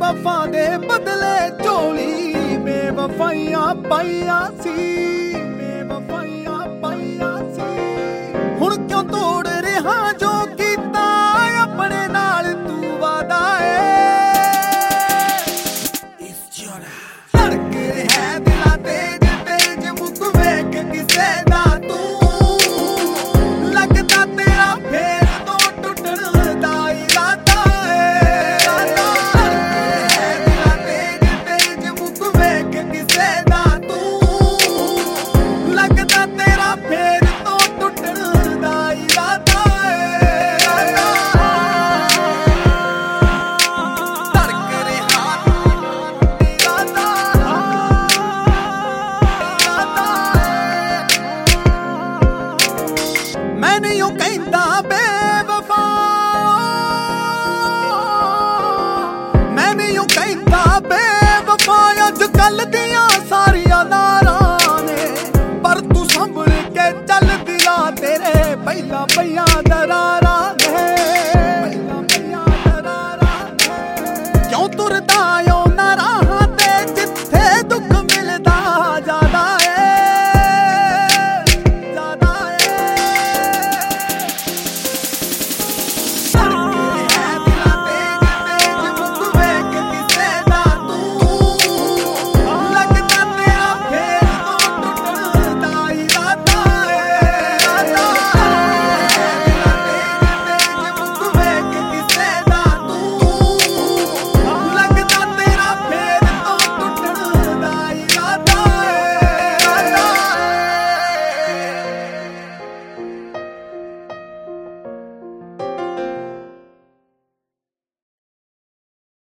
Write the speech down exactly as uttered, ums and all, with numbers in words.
बेवफा दे बदले झोली बेवफाइयां पाइया सी बेवफाइयां पाइया सी हुण क्यों तोड़ रहा जो कीता अपने नाल तू वादा धड़क रहा दिला तेज तेज मुख वेख किसे दा तू लगदा तेरा फेर तो टुटण दा इरादा मैंने यूं कहता बेवफा मैंने यूं कहता बेवफा अज कल दियां सारियां नारां ने पर तू संभल के चल दिला तेरे पहला पईयां दरारा।